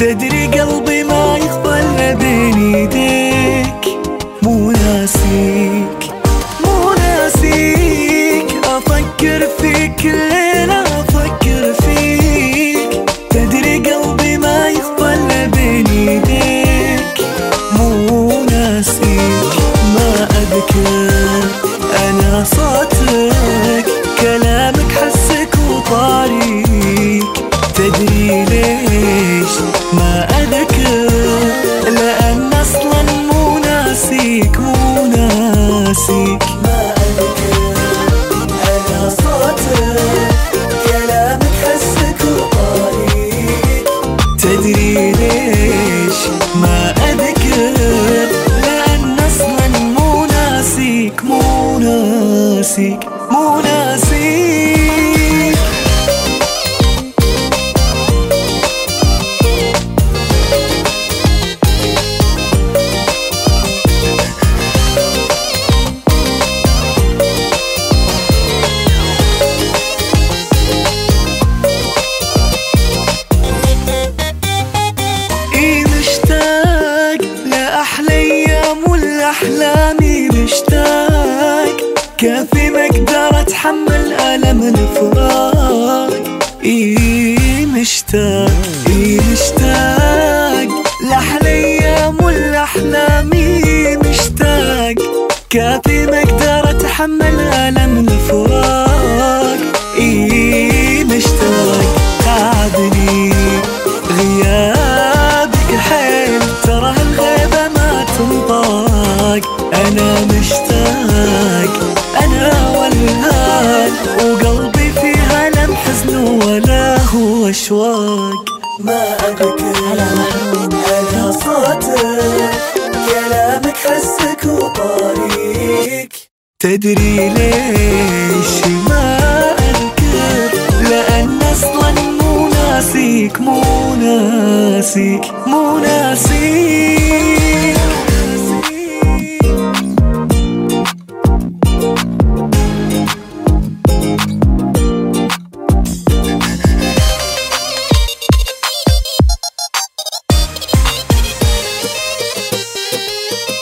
تدري قلبي ما يقبل بين ايديك، مو ناسيك مو ناسيك، افكر فيك كل ليلة افكر فيك. تدري قلبي ما يقبل بين ايديك، مو ناسيك. ما اذكر انا صوتك، كلامك حسك وطاريك. تدري ليش ما اذكر؟ لان اصلا مو ناسيك مو ناسيك. ما اذكر انا صوتك، كلامك حسك وطاريك. تدري ليش ما اذكر؟ لان اصلا مو ناسيك مو ناسيك مو ناسيك. أحلامي مشتاق، كافي ما أقدر أتحمل ألم الفراق. مشتاق مشتاق لأحلام والأحلامي مشتاق، كافي ما أقدر أتحمل ألم الفراق. مشتاق تعبني غيابك حيل، ترى هالغيبة ما تنطاق. أنا مشتاق أنا والهان، وقلبي فيها لم حزن ولا هو أشواق. ما أذكر أنا صوتك، كلامك حسك وطريق. تدري ليش ما أذكر؟ لأن أصلا مو ناسيك مو ناسيك مو ناسيك.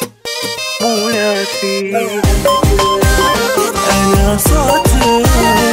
أنا صوتك